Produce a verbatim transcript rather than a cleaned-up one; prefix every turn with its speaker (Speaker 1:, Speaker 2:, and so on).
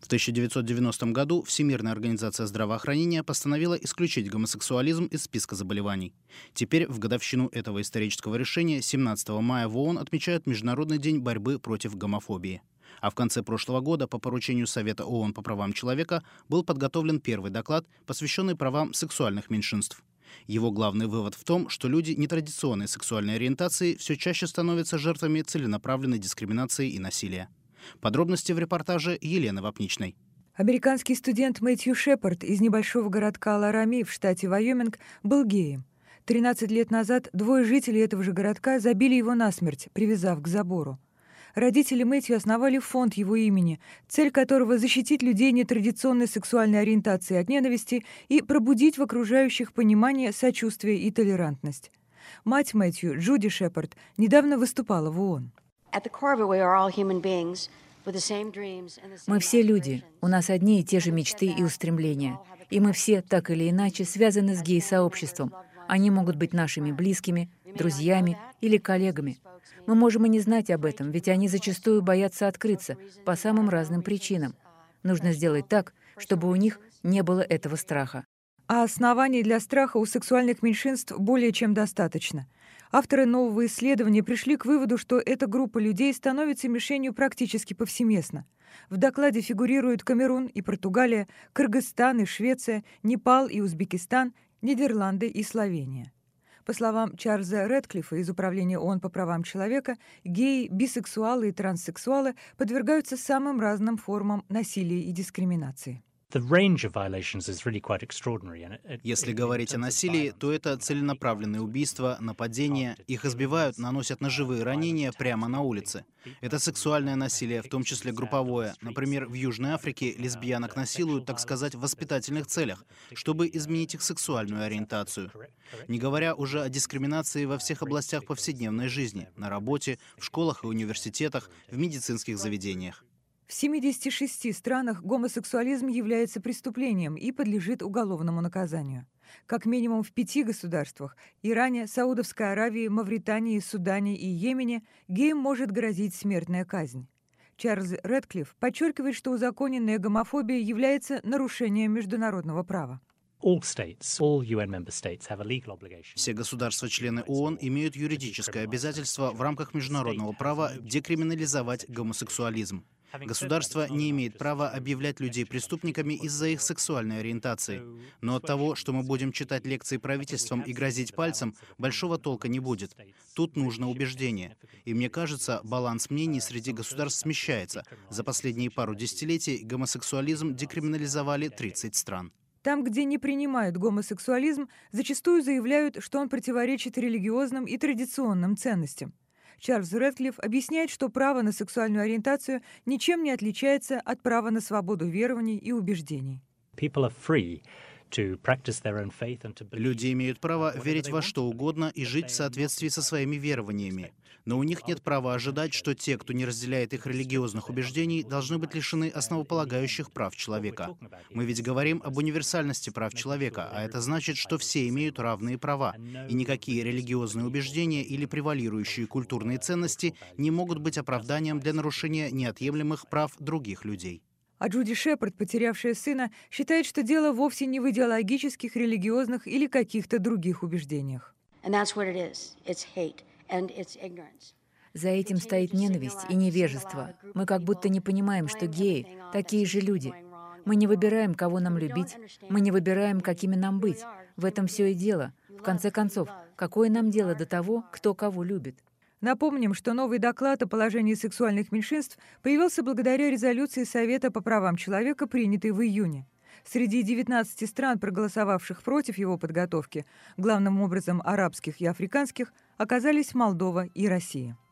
Speaker 1: В тысяча девятьсот девяностом году Всемирная организация здравоохранения постановила исключить гомосексуализм из списка заболеваний. Теперь, в годовщину этого исторического решения, семнадцатого мая в ООН отмечают Международный день борьбы против гомофобии. А в конце прошлого года по поручению Совета ООН по правам человека был подготовлен первый доклад, посвященный правам сексуальных меньшинств. Его главный вывод в том, что люди нетрадиционной сексуальной ориентации все чаще становятся жертвами целенаправленной дискриминации и насилия. Подробности в репортаже Елены Вапничной.
Speaker 2: Американский студент Мэтью Шепард из небольшого городка Ларами в штате Вайоминг был геем. тринадцать лет назад двое жителей этого же городка забили его насмерть, привязав к забору. Родители Мэтью основали фонд его имени, цель которого — защитить людей нетрадиционной сексуальной ориентации от ненависти и пробудить в окружающих понимание, сочувствие и толерантность. Мать Мэтью, Джуди Шепард, недавно выступала в ООН.
Speaker 3: Мы все люди, у нас одни и те же мечты и устремления. И мы все, так или иначе, связаны с гей-сообществом. Они могут быть нашими близкими, друзьями или коллегами. Мы можем и не знать об этом, ведь они зачастую боятся открыться по самым разным причинам. Нужно сделать так, чтобы у них не было этого страха.
Speaker 2: А оснований для страха у сексуальных меньшинств более чем достаточно. Авторы нового исследования пришли к выводу, что эта группа людей становится мишенью практически повсеместно. В докладе фигурируют Камерун и Португалия, Кыргызстан и Швеция, Непал и Узбекистан, Нидерланды и Словения. По словам Чарльза Рэдклиффа из Управления ООН по правам человека, геи, бисексуалы и транссексуалы подвергаются самым разным формам насилия и дискриминации.
Speaker 1: Если говорить о насилии, то это целенаправленные убийства, нападения. Их избивают, наносят ножевые ранения прямо на улице. Это сексуальное насилие, в том числе групповое. Например, в Южной Африке лесбиянок насилуют, так сказать, в воспитательных целях, чтобы изменить их сексуальную ориентацию. Не говоря уже о дискриминации во всех областях повседневной жизни, на работе, в школах и университетах, в медицинских заведениях.
Speaker 2: В семидесяти шести странах гомосексуализм является преступлением и подлежит уголовному наказанию. Как минимум в пяти государствах – Иране, Саудовской Аравии, Мавритании, Судане и Йемене – геям может грозить смертная казнь. Чарльз Рэдклифф подчеркивает, что узаконенная гомофобия является нарушением международного права.
Speaker 1: Все государства-члены ООН имеют юридическое обязательство в рамках международного права декриминализовать гомосексуализм. Государство не имеет права объявлять людей преступниками из-за их сексуальной ориентации. Но от того, что мы будем читать лекции правительствам и грозить пальцем, большого толка не будет. Тут нужно убеждение. И мне кажется, баланс мнений среди государств смещается. За последние пару десятилетий гомосексуализм декриминализовали тридцать стран.
Speaker 2: Там, где не принимают гомосексуализм, зачастую заявляют, что он противоречит религиозным и традиционным ценностям. Чарльз Рэдклифф объясняет, что право на сексуальную ориентацию ничем не отличается от права на свободу верований и убеждений.
Speaker 1: Люди имеют право верить во что угодно и жить в соответствии со своими верованиями. Но у них нет права ожидать, что те, кто не разделяет их религиозных убеждений, должны быть лишены основополагающих прав человека. Мы ведь говорим об универсальности прав человека, а это значит, что все имеют равные права, и никакие религиозные убеждения или превалирующие культурные ценности не могут быть оправданием для нарушения неотъемлемых прав других людей.
Speaker 2: А Джуди Шепард, потерявшая сына, считает, что дело вовсе не в идеологических, религиозных или каких-то других убеждениях.
Speaker 3: За этим стоит ненависть и невежество. Мы как будто не понимаем, что геи — такие же люди. Мы не выбираем, кого нам любить. Мы не выбираем, какими нам быть. В этом все и дело. В конце концов, какое нам дело до того, кто кого любит?
Speaker 2: Напомним, что новый доклад о положении сексуальных меньшинств появился благодаря резолюции Совета по правам человека, принятой в июне. Среди девятнадцати стран, проголосовавших против его подготовки, главным образом арабских и африканских, оказались Молдова и Россия.